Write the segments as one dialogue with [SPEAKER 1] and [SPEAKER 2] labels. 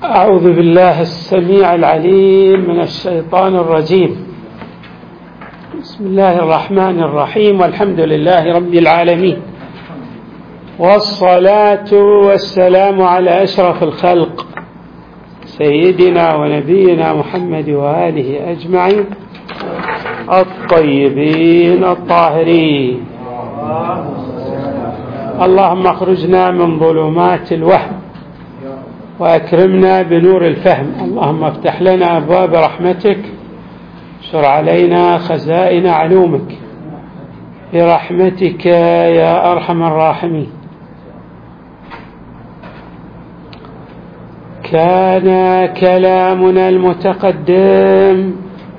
[SPEAKER 1] أعوذ بالله السميع العليم من الشيطان الرجيم. بسم الله الرحمن الرحيم، والحمد لله رب العالمين، والصلاة والسلام على أشرف الخلق سيدنا ونبينا محمد وآله أجمعين الطيبين الطاهرين. اللهم اخرجنا من ظلمات الوهم وأكرمنا بنور الفهم. اللهم افتح لنا أبواب رحمتك، اشر علينا خزائن علومك برحمتك يا أرحم الراحمين. كان كلامنا المتقدم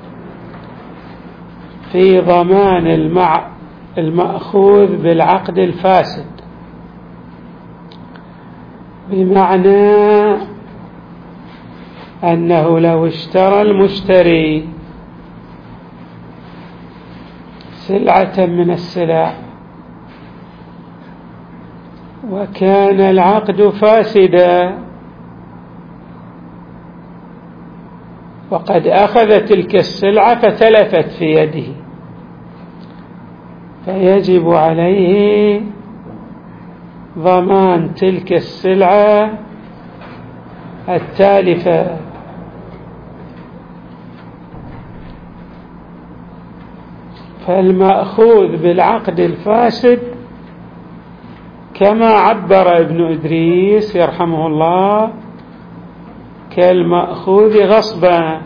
[SPEAKER 1] في ضمان المأخوذ بالعقد الفاسد، بمعنى أنه لو اشترى المشتري سلعة من السلع وكان العقد فاسدا وقد أخذ تلك السلعة فتلفت في يده، فيجب عليه ضمان تلك السلعة التالفة. فالمأخوذ بالعقد الفاسد كما عبر ابن إدريس يرحمه الله كالمأخوذ غصبا،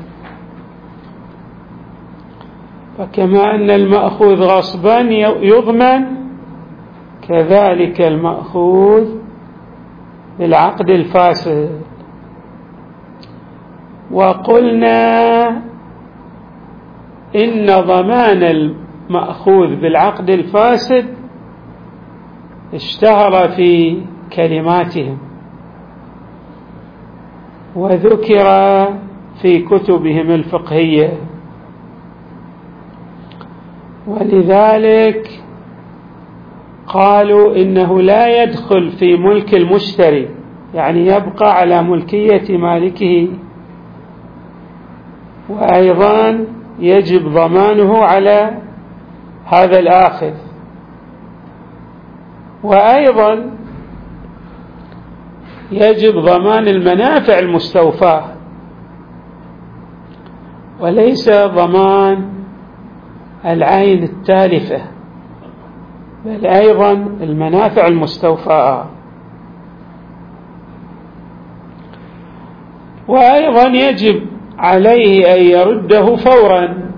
[SPEAKER 1] فكما أن المأخوذ غصبا يضمن، كذلك المأخوذ بالعقد الفاسد. وقلنا إن ضمان المأخوذ بالعقد الفاسد اشتهر في كلماتهم وذكر في كتبهم الفقهية، ولذلك قالوا إنه لا يدخل في ملك المشتري، يعني يبقى على ملكية مالكه، وأيضا يجب ضمانه على هذا الآخذ، وأيضا يجب ضمان المنافع المستوفاة وليس ضمان العين التالفة، بل أيضا المنافع المستوفاة. وأيضا يجب عليه أن يرده فورا،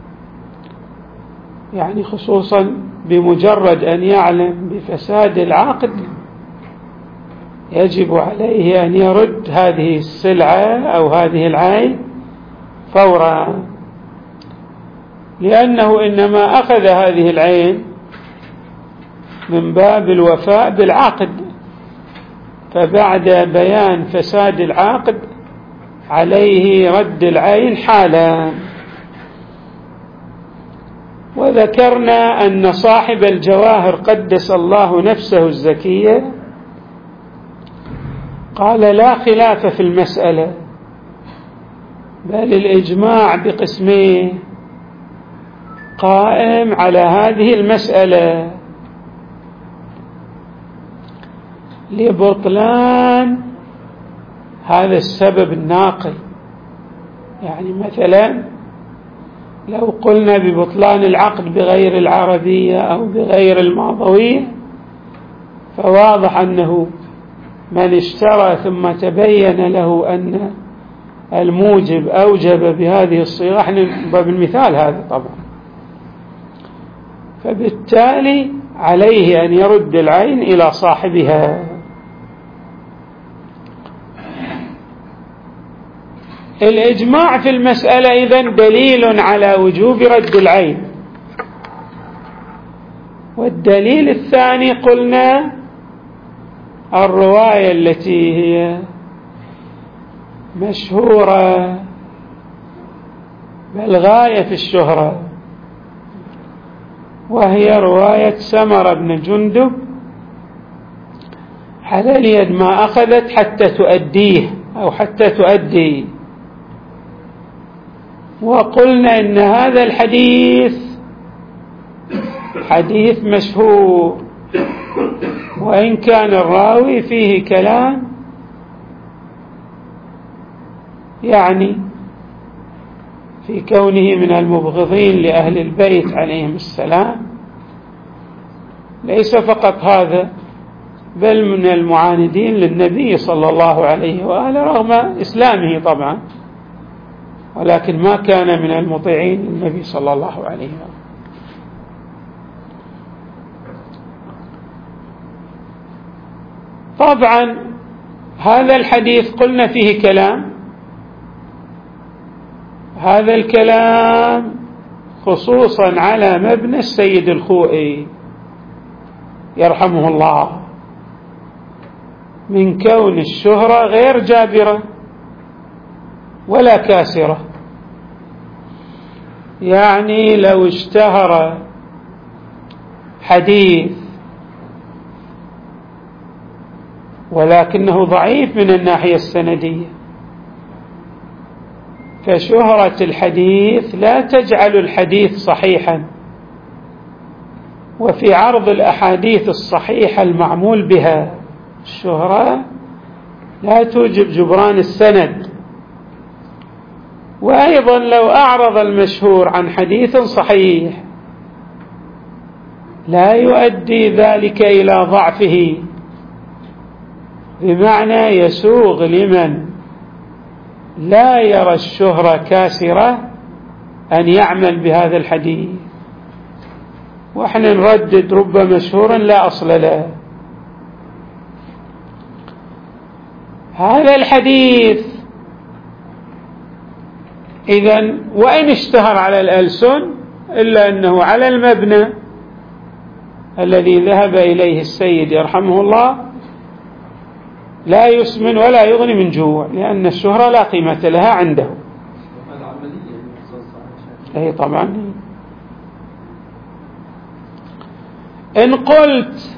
[SPEAKER 1] يعني خصوصا بمجرد أن يعلم بفساد العقد يجب عليه أن يرد هذه السلعة أو هذه العين فورا، لأنه إنما أخذ هذه العين من باب الوفاء بالعقد، فبعد بيان فساد العقد عليه رد العين حالا. وذكرنا أن صاحب الجواهر قدس الله نفسه الزكية قال لا خلاف في المسألة، بل الإجماع بقسمه قائم على هذه المسألة لبطلان هذا السبب الناقل. يعني مثلا لو قلنا ببطلان العقد بغير العربية أو بغير الماضوية، فواضح أنه من اشترى ثم تبين له أن الموجب أوجب بهذه الصيغة، احنا بالمثال هذا طبعا، فبالتالي عليه أن يرد العين إلى صاحبها. الإجماع في المسألة إذن دليل على وجوب رد العين. والدليل الثاني قلنا الرواية التي هي مشهورة بل غاية في الشهرة، وهي رواية سمرة بن جندب على اليد ما أخذت حتى تؤديه، أو حتى تؤدي. وقلنا إن هذا الحديث حديث مشهور، وإن كان الراوي فيه كلام يعني في كونه من المبغضين لأهل البيت عليهم السلام، ليس فقط هذا بل من المعاندين للنبي صلى الله عليه وآله رغم إسلامه طبعا، ولكن ما كان من المطيعين للنبي صلى الله عليه وآله. طبعا هذا الحديث قلنا فيه كلام، هذا الكلام خصوصا على مبنى السيد الخوئي يرحمه الله من كون الشهرة غير جابرة ولا كاسرة. يعني لو اشتهر حديث ولكنه ضعيف من الناحية السندية، فشهرة الحديث لا تجعل الحديث صحيحا، وفي عرض الأحاديث الصحيحة المعمول بها الشهرة لا توجب جبران السند. وأيضا لو أعرض المشهور عن حديث صحيح لا يؤدي ذلك إلى ضعفه، بمعنى يسوغ لمن لا يرى الشهرة كاسرة أن يعمل بهذا الحديث. وإحنا نردد رب مشهور لا أصل له. هذا الحديث إذن وإن اشتهر على الألسن إلا أنه على المبنى الذي ذهب إليه السيد يرحمه الله لا يسمن ولا يغني من جوع، لأن الشهرة لا قيمة لها عنده. أي طبعا. إن قلت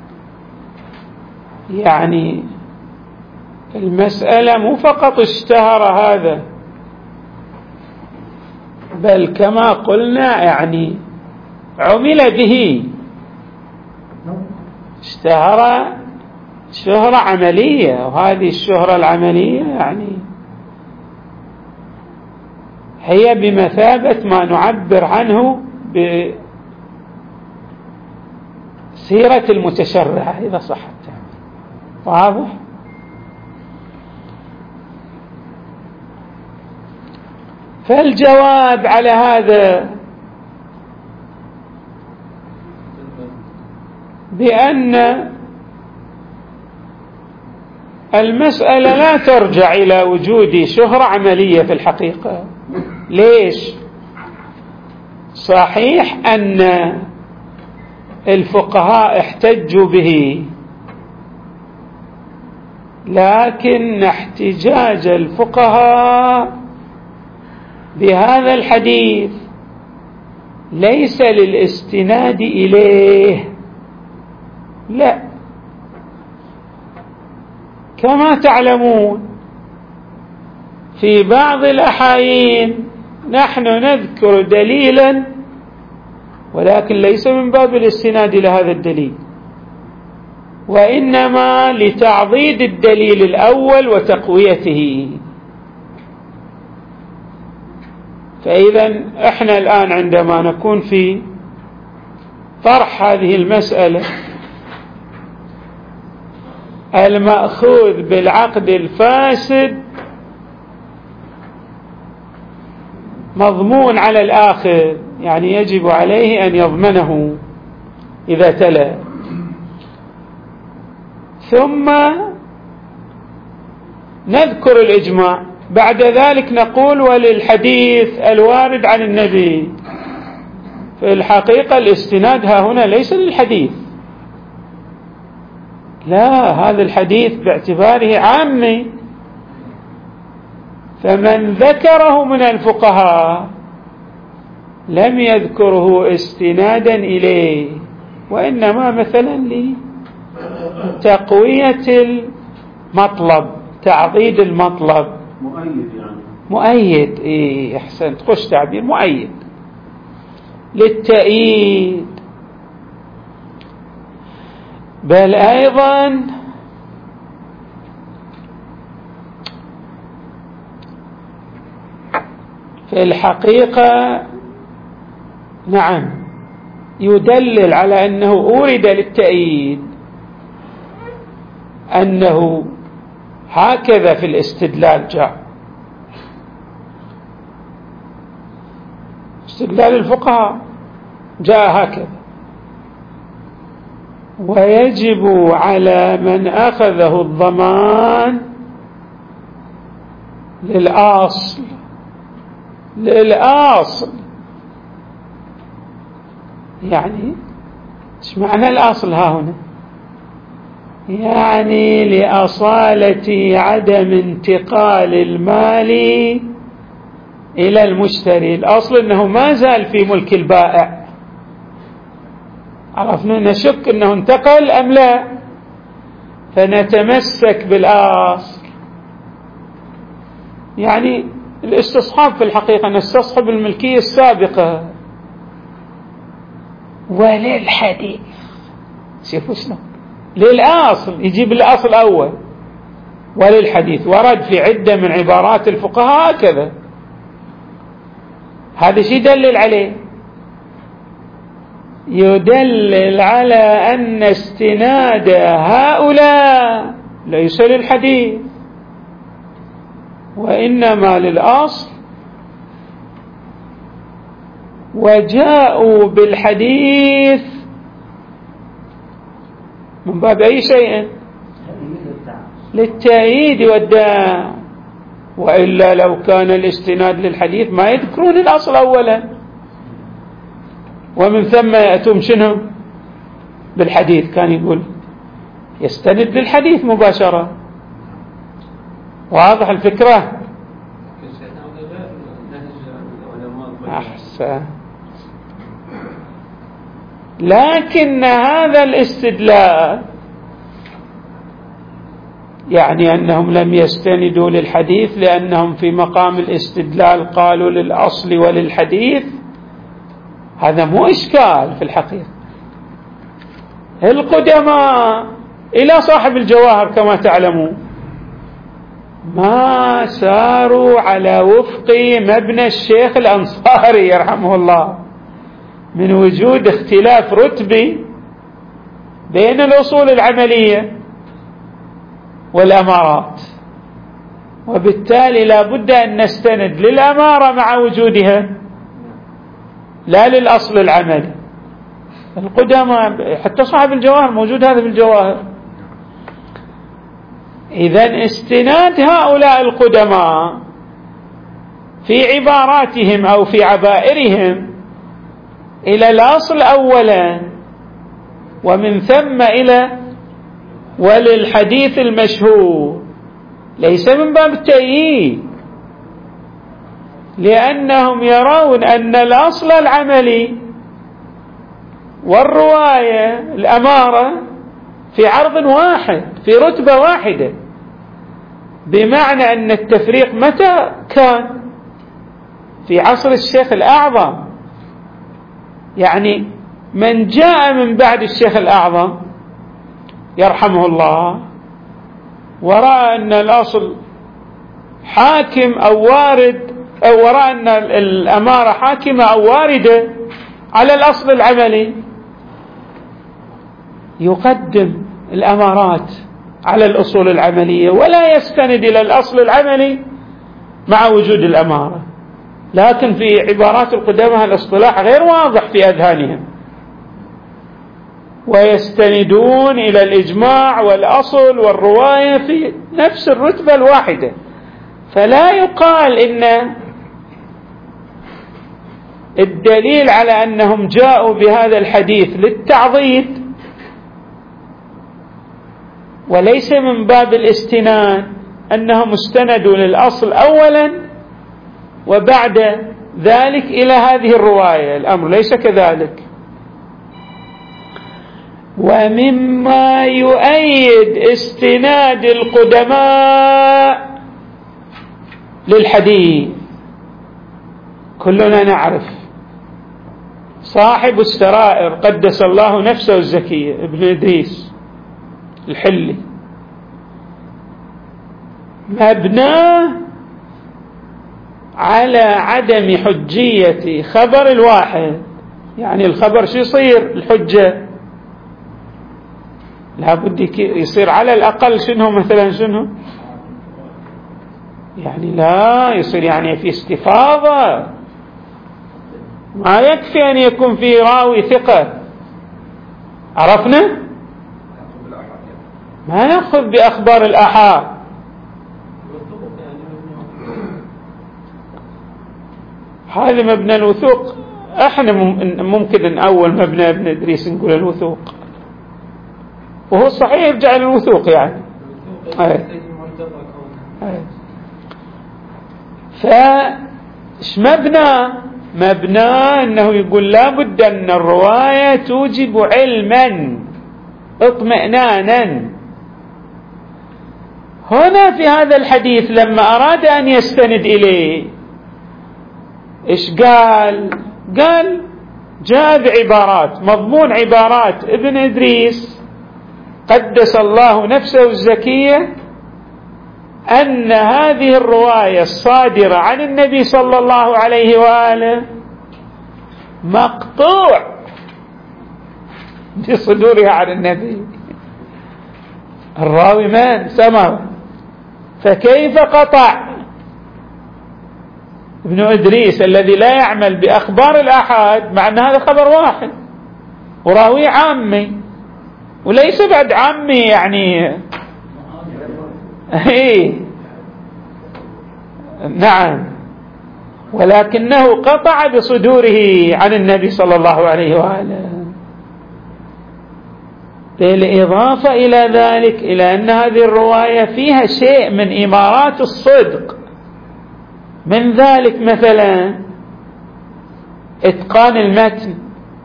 [SPEAKER 1] يعني المسألة مو فقط اشتهر هذا، بل كما قلنا يعني عمل به، اشتهر شهرة عملية، وهذه الشهرة العملية يعني هي بمثابة ما نعبر عنه بسيرة المتشرع إذا صحت. واضح؟ فالجواب على هذا بأن المسألة لا ترجع إلى وجود شهرة عملية في الحقيقة. ليش؟ صحيح أن الفقهاء احتجوا به، لكن احتجاج الفقهاء بهذا الحديث ليس للاستناد إليه، لا، كما تعلمون في بعض الأحايين نحن نذكر دليلا ولكن ليس من باب الاستناد إلى هذا الدليل، وإنما لتعضيد الدليل الأول وتقويته. فإذا احنا الآن عندما نكون في طرح هذه المسألة المأخوذ بالعقد الفاسد مضمون على الآخر، يعني يجب عليه أن يضمنه إذا تلا. ثم نذكر الإجماع، بعد ذلك نقول وللحديث الوارد عن النبي. في الحقيقة الاستناد ها هنا ليس للحديث، لا، هذا الحديث باعتباره عامي، فمن ذكره من الفقهاء لم يذكره استنادا إليه، وإنما مثلا لتقوية المطلب تعضيد المطلب،
[SPEAKER 2] مؤيد يعني،
[SPEAKER 1] مؤيد. إيه أحسنت، خش تعبير، مؤيد للتأييد. بل أيضا في الحقيقة نعم يدلل على أنه أورد للتأييد، أنه هكذا في الاستدلال جاء استدلال الفقهاء جاء هكذا. ويجب على من أخذه الضمان للأصل يعني ايش معنى الأصل ها هنا؟ يعني لأصالة عدم انتقال المال إلى المشتري. الأصل أنه ما زال في ملك البائع، عرفنا نشك أنه انتقل أم لا، فنتمسك بالأصل. يعني الاستصحاب في الحقيقة نستصحب الملكية السابقة. وللحديث شوفوا شنو للأصل، يجيب الأصل أول. وللحديث ورد في عدة من عبارات الفقهاء هكذا. هذا شيء يدلل عليه، يدلل على أن استناد هؤلاء ليس للحديث وإنما للأصل، وجاءوا بالحديث من باب أي شيء؟ للتأييد والدعم. وإلا لو كان الاستناد للحديث ما يذكرون الأصل أولا، ومن ثم يأتون شنو بالحديث. كان يقول يستند للحديث مباشرة. واضح الفكرة؟ أحسن. لكن هذا الاستدلال يعني أنهم لم يستندوا للحديث لأنهم في مقام الاستدلال قالوا للأصل وللحديث، هذا مو إشكال في الحقيقة. القدماء إلى صاحب الجواهر كما تعلمون ما ساروا على وفق مبنى الشيخ الأنصاري يرحمه الله من وجود اختلاف رتبي بين الأصول العملية والأمارات، وبالتالي لا بد أن نستند للأمارة مع وجودها لا للأصل العملي. القدماء حتى صاحب الجواهر موجود هذا في الجواهر. إذن استناد هؤلاء القدماء في عباراتهم أو في عبائرهم إلى الأصل أولا، ومن ثم إلى وللحديث المشهور، ليس من باب التأييد، لأنهم يرون أن الأصل العملي والرواية الأمارة في عرض واحد في رتبة واحدة، بمعنى أن التفريق متى كان؟ في عصر الشيخ الأعظم. يعني من جاء من بعد الشيخ الأعظم يرحمه الله ورأى أن الأصل حاكم أو وارد، أو ورأى أن الأمارة حاكمة أو واردة على الأصل العملي، يقدم الأمارات على الأصول العملية ولا يستند إلى الأصل العملي مع وجود الأمارة. لكن في عبارات القدماء الاصطلاح غير واضح في أذهانهم، ويستندون إلى الإجماع والأصل والرواية في نفس الرتبة الواحدة. فلا يقال إن الدليل على أنهم جاءوا بهذا الحديث للتعضيد وليس من باب الاستناد، أنهم استندوا للأصل أولا وبعد ذلك إلى هذه الرواية. الأمر ليس كذلك. ومما يؤيد استناد القدماء للحديث كلنا نعرف صاحب السرائر قدس الله نفسه الزكية ابن إدريس الحلي مبناه على عدم حجية خبر الواحد. يعني الخبر شو يصير الحجة؟ لابد يصير على الأقل شنو مثلا شنو يعني لا يصير يعني في استفاضة، ما يكفي أن يكون في راوي ثقة. عرفنا ما نأخذ بأخبار الآحاد. هذا مبنى الوثوق. احنا ممكن ان اول مبنى ابن ادريس نقول الوثوق، وهو الصحيح يرجع للوثوق يعني. فايش مبنى انه يقول لابد ان الرواية توجب علما اطمئنانا. هنا في هذا الحديث لما اراد ان يستند اليه ايش قال جاء بعبارات مضمون عبارات ابن إدريس قدس الله نفسه الزكية أن هذه الرواية الصادرة عن النبي صلى الله عليه وآله مقطوع بصدورها عن النبي. الراوي من سمع، فكيف قطع ابن إدريس الذي لا يعمل بأخبار الآحاد مع أن هذا خبر واحد وراوي عامي وليس بعد عامي يعني نعم، ولكنه قطع بصدوره عن النبي صلى الله عليه وآله. بالإضافة إلى ذلك إلى أن هذه الرواية فيها شيء من إمارات الصدق، من ذلك مثلا إتقان المتن،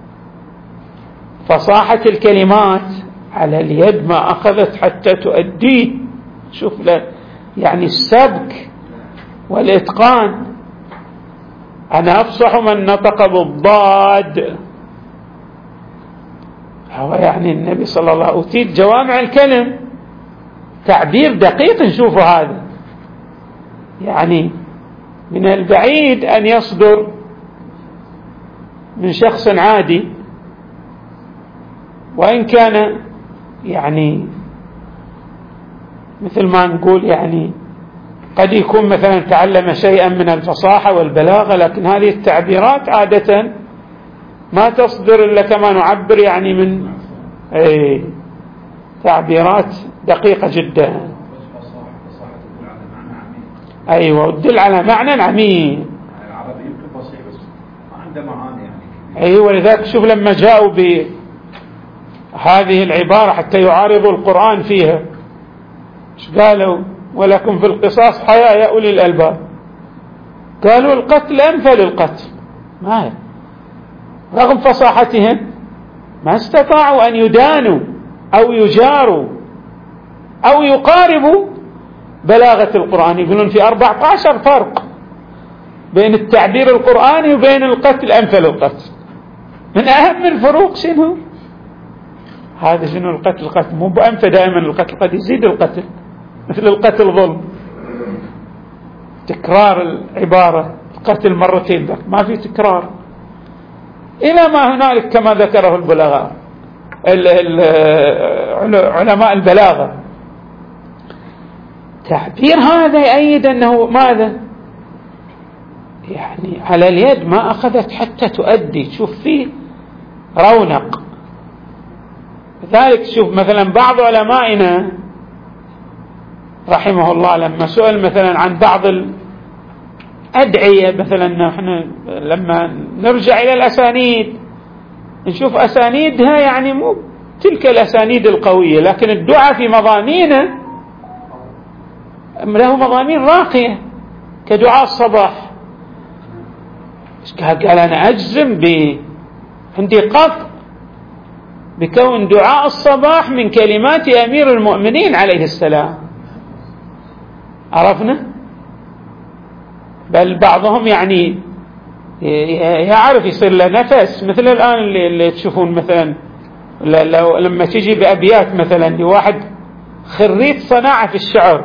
[SPEAKER 1] فصاحة الكلمات على اليد ما أخذت حتى تؤديه. شوف يعني السبك والإتقان. أنا أفصح من نطق بالضاد، هو يعني النبي صلى الله عليه وسلم أوتيت جوامع الكلم، تعبير دقيق. نشوفه هذا يعني من البعيد أن يصدر من شخص عادي، وإن كان يعني مثل ما نقول يعني قد يكون مثلا تعلم شيئا من الفصاحة والبلاغة، لكن هذه التعبيرات عادة ما تصدر إلا كما نعبر يعني من تعبيرات دقيقة جدا. أيوة، وتدل على معنى عميق.
[SPEAKER 2] العربي يمكن فصيح بس ما عنده معاني يعني.
[SPEAKER 1] أيوة، ولذلك شوف لما جاءوا بهذه العبارة حتى يعارضوا القرآن فيها ايش قالوا؟ ولكم في القصاص حياة يا أولي الألباب. قالوا القتل أنفل القتل، ما رغم فصاحتهم ما استطاعوا أن يدانوا أو يجاروا أو يقاربوا بلاغة القرآن. يقولون في 14 فرق بين التعبير القرآني وبين القتل أنفل القتل. من أهم الفروق شنو؟ هذا شنو القتل مو بأنف دائما، القتل قد يزيد القتل، مثل القتل ظلم، تكرار العبارة، القتل مرتين ذاك ما في تكرار، إلى ما هنالك كما ذكره البلاغاء علماء البلاغة. تعبير هذا يؤيد أنه ماذا يعني على اليد ما أخذت حتى تؤدي. شوف فيه رونق. لذلك شوف مثلا بعض علمائنا رحمه الله لما سئل مثلا عن بعض الأدعية، مثلا نحن لما نرجع إلى الأسانيد نشوف أسانيدها يعني مو تلك الأسانيد القوية، لكن الدعاء في مضامينه له مضامين راقية كدعاء الصباح. قال أنا أجزم عندي قطع بكون دعاء الصباح من كلمات أمير المؤمنين عليه السلام. عرفنا؟ بل بعضهم يعني يعرف يصير له نفس، مثل الآن اللي تشوفون مثلا لما تجي بأبيات مثلا لواحد خريج صناعة في الشعر،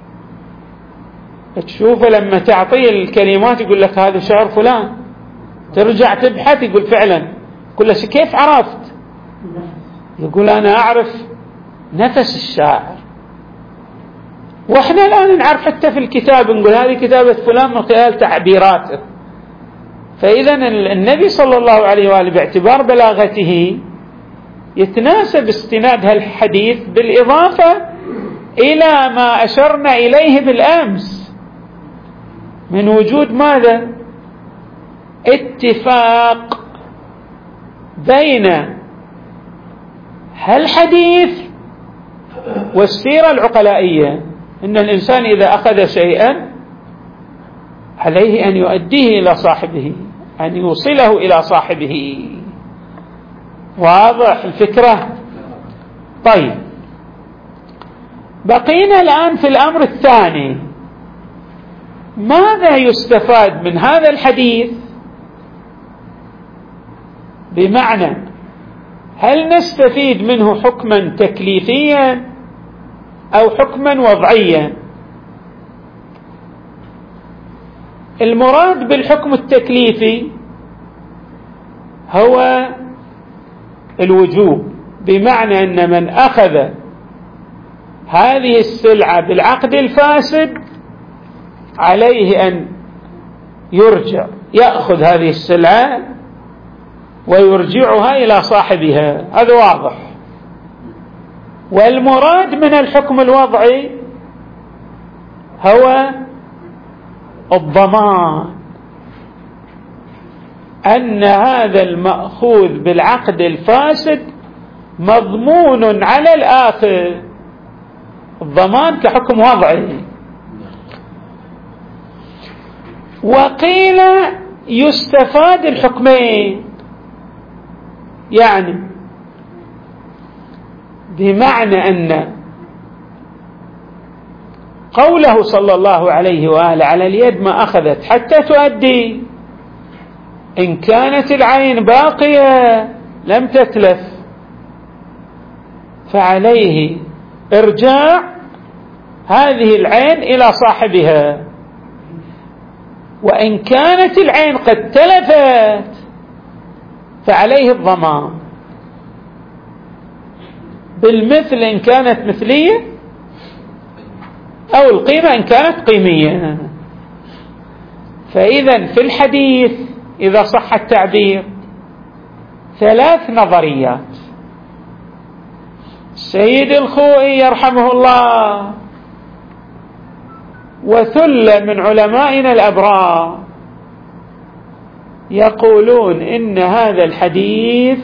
[SPEAKER 1] تشوفه لما تعطيه الكلمات يقول لك هذا شعر فلان، ترجع تبحث يقول فعلا، كل شيء كيف عرفت؟ يقول أنا أعرف نفس الشاعر. وإحنا الآن نعرف حتى في الكتاب نقول هذه كتابة فلان من خلال تعبيراته. فإذا النبي صلى الله عليه وآله باعتبار بلاغته يتناسب استناد هالحديث بالإضافة إلى ما أشرنا إليه بالأمس من وجود ماذا؟ اتفاق بين هالحديث والسيرة العقلائية، إن الإنسان إذا أخذ شيئا عليه أن يؤديه إلى صاحبه، أن يوصله إلى صاحبه. واضح الفكرة؟ طيب، بقينا الآن في الأمر الثاني، ماذا يستفاد من هذا الحديث؟ بمعنى هل نستفيد منه حكما تكليفيا أو حكما وضعيا؟ المراد بالحكم التكليفي هو الوجوب، بمعنى أن من أخذ هذه السلعة بالعقد الفاسد عليه أن يرجع، يأخذ هذه السلعة ويرجعها إلى صاحبها، هذا واضح. والمراد من الحكم الوضعي هو الضمان، أن هذا المأخوذ بالعقد الفاسد مضمون على الآخر، الضمان كحكم وضعي. وقيل يستفاد الحكمين، يعني بمعنى أن قوله صلى الله عليه وآله على اليد ما أخذت حتى تؤدي، إن كانت العين باقية لم تتلف فعليه إرجاع هذه العين إلى صاحبها، وإن كانت العين قد تلفت فعليه الضمان بالمثل إن كانت مثلية، أو القيمة إن كانت قيمية. فإذا في الحديث إذا صح التعبير 3 نظريات. السيد الخوئي يرحمه الله وثلة من علمائنا الأبرار يقولون إن هذا الحديث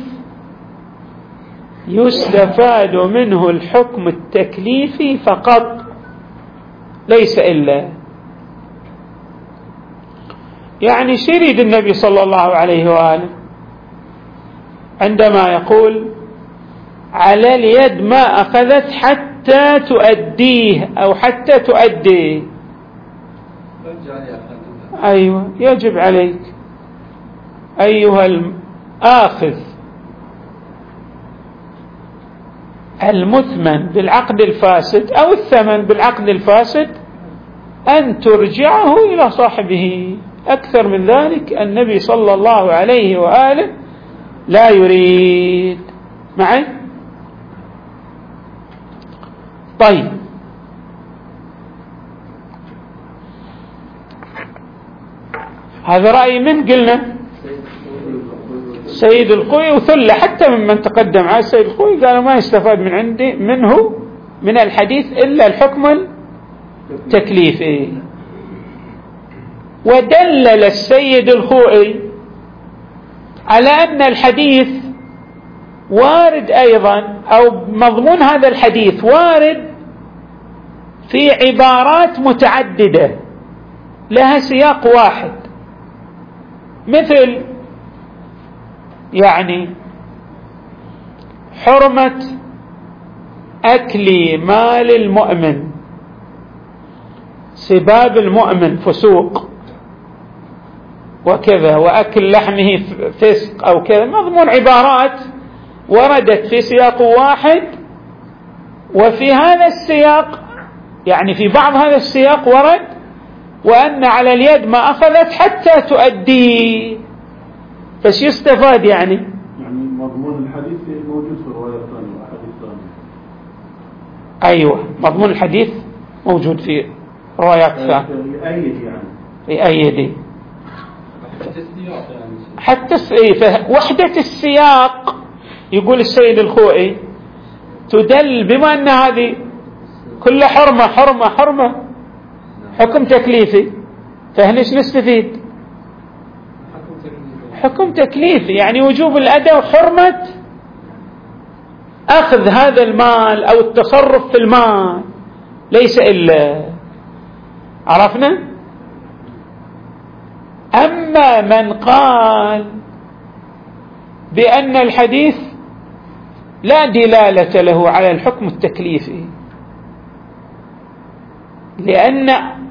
[SPEAKER 1] يستفاد منه الحكم التكليفي فقط، ليس إلا. يعني شريد النبي صلى الله عليه وآله عندما يقول على اليد ما أخذت حتى تؤديه أو حتى تؤديه، أيوة يجب عليك أيها الآخذ المثمن بالعقد الفاسد أو الثمن بالعقد الفاسد أن ترجعه إلى صاحبه. أكثر من ذلك النبي صلى الله عليه وآله لا يريد. معي؟ طيب، هذا رأي من قلنا سيد الخوئي وثلة حتى ممن تقدم على السيد الخوئي قالوا ما يستفاد منه من الحديث إلا الحكم التكليفي. ودلل السيد الخوئي على أن الحديث وارد أيضا، أو مضمون هذا الحديث وارد في عبارات متعددة لها سياق واحد، مثل يعني حرمة أكل مال المؤمن، سباب المؤمن فسوق وكذا، وأكل لحمه فسق أو كذا، مضمون عبارات وردت في سياق واحد، وفي هذا السياق يعني في بعض هذا السياق ورد وأن على اليد ما أخذت حتى تؤدي. فش يستفاد يعني
[SPEAKER 3] مضمون الحديث موجود في الرواية الثانية والحديث الثاني.
[SPEAKER 1] أيوة، مضمون الحديث موجود في روايات ثانية يؤيد حتى وحدة السياق. يقول السيد الخوئي تدل بما أن هذه كل حرمة حرمة حرمة حكم تكليفي، فهنا ايش نستفيد؟ حكم تكليفي، يعني وجوب الأداء وحرمة أخذ هذا المال أو التصرف في المال، ليس إلا. عرفنا؟ أما من قال بأن الحديث لا دلالة له على الحكم التكليفي، لأن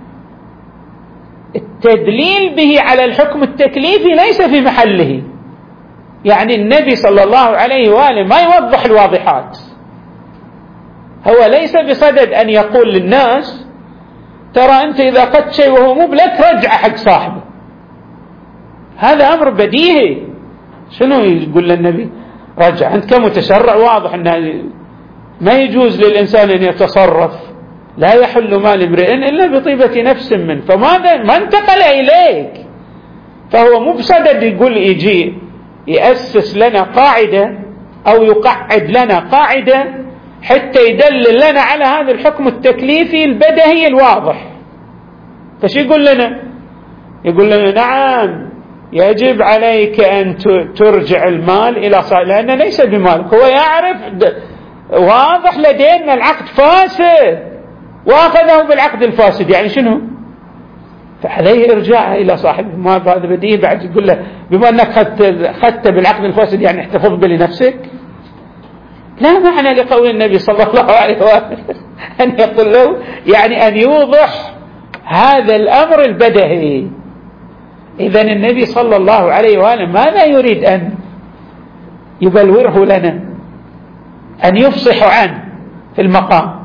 [SPEAKER 1] التدليل به على الحكم التكليفي ليس في محله، يعني النبي صلى الله عليه وآله ما يوضح الواضحات، هو ليس بصدد أن يقول للناس ترى أنت إذا قد شيء وهو مبلك رجع حق صاحبه، هذا أمر بديهي. شنو يقول للنبي؟ رجع. أنت كمتشرع واضح أنه ما يجوز للإنسان أن يتصرف، لا يحل مال امرئ إلا بطيبة نفس منه، فماذا ما انتقل إليك، فهو مو بصدد يقول يجي يأسس لنا قاعدة أو يقعد لنا قاعدة حتى يدلل لنا على هذا الحكم التكليفي البدهي الواضح. فش يقول لنا؟ يقول لنا نعم يجب عليك أن ترجع المال إلى صاحبه، لأنه ليس بمالك، هو يعرف واضح لدينا العقد فاسد وأخذه بالعقد الفاسد، يعني شنو؟ فعليه إرجاعه إلى صاحبه. ما هذا بديه بعد يقول له بما أنك خدت بالعقد الفاسد يعني احتفظ به لنفسك؟ لا معنى لقول النبي صلى الله عليه وآله أن يقول له يعني أن يوضح هذا الأمر البدهي. إذن النبي صلى الله عليه وآله ماذا يريد أن يبلوره لنا؟ أن يفصح عنه في المقام.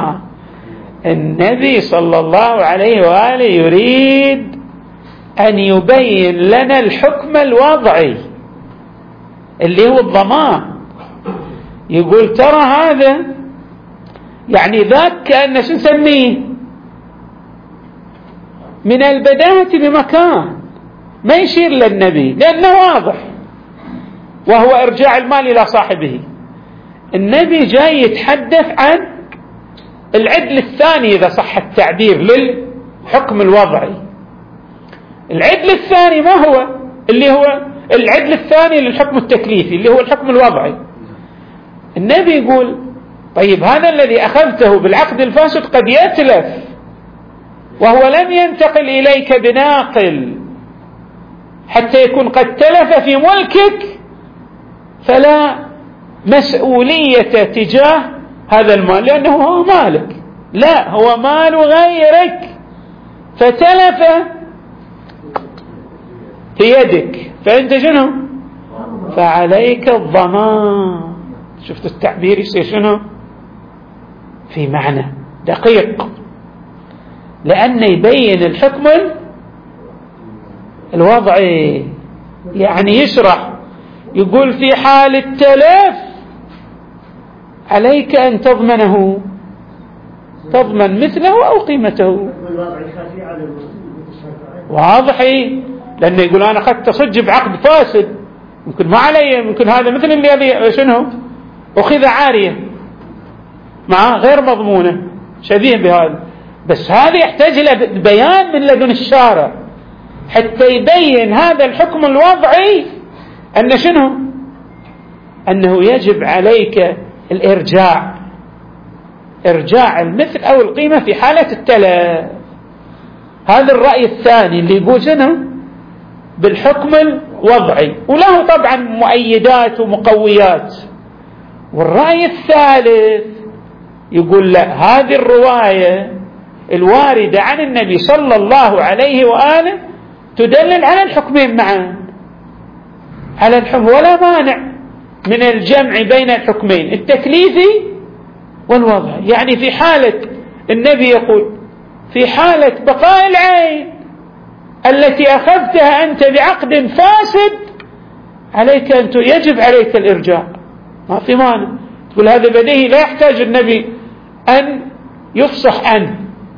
[SPEAKER 1] النبي صلى الله عليه وآله يريد أن يبين لنا الحكم الوضعي اللي هو الضمان. يقول ترى هذا يعني ذاك كأنه شو نسميه من البداهة بمكان ما يشير للنبي لأنه واضح، وهو إرجاع المال إلى صاحبه. النبي جاي يتحدث عن العدل الثاني إذا صح التعبير للحكم الوضعي. العدل الثاني ما هو؟ اللي هو العدل الثاني للحكم التكليفي اللي هو الحكم الوضعي. النبي يقول طيب هذا الذي أخذته بالعقد الفاسد قد يتلف وهو لم ينتقل إليك بناقل حتى يكون قد تلف في ملكك، فلا مسؤولية تجاه هذا المال لأنه هو مالك، لا هو مال غيرك فتلف في يدك، فأنت شنو؟ فعليك الضمان. شفت التعبير يصير شنو؟ في معنى دقيق، لأنه يبين الحكم الوضعي، يعني يشرح. يقول في حال التلف عليك أن تضمنه، تضمن مثله أو قيمته. واضح، لأنه يقول أنا أخذت صج بعقد فاسد ممكن ما علي، ممكن هذا مثل اللي شنو أخذ عارية مع غير مضمونة شبيه بهذا، بس هذا يحتاج إلى بيان من لدن الشارع حتى يبين هذا الحكم الوضعي أن شنو؟ أنه يجب عليك الإرجاع، إرجاع المثل أو القيمة في حالة التلف. هذا الرأي الثاني اللي يقول شنو؟ بالحكم الوضعي، وله طبعا مؤيدات ومقويات، والرأي الثالث يقول لا، هذه الرواية الواردة عن النبي صلى الله عليه وآله تدلل على الحكمين معا، على الحكم، ولا مانع من الجمع بين الحكمين التكليفي والوضعي. يعني في حالة النبي يقول في حالة بقاء العين التي أخذتها أنت بعقد فاسد عليك أن يجب عليك الإرجاع، ما في مانع. تقول هذا بديهي لا يحتاج النبي أن يفصح عنه،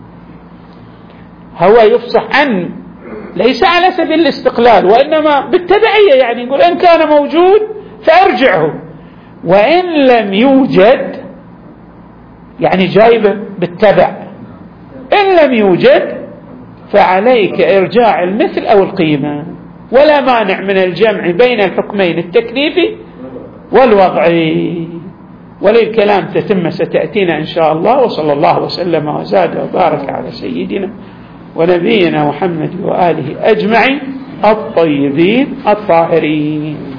[SPEAKER 1] هو يفصح عنه ليس على سبيل الاستقلال وإنما بالتبعية، يعني يقول إن كان موجود فأرجعه، وإن لم يوجد يعني جايبه بالتبع، إن لم يوجد فعليك إرجاع المثل أو القيمة، ولا مانع من الجمع بين الحكمين التكليفي والوضعي. وللكلام تتم ستأتينا إن شاء الله. وصلى الله وسلم وزاد وبارك على سيدنا ونبينا محمد وآله أجمعين الطيبين الطاهرين.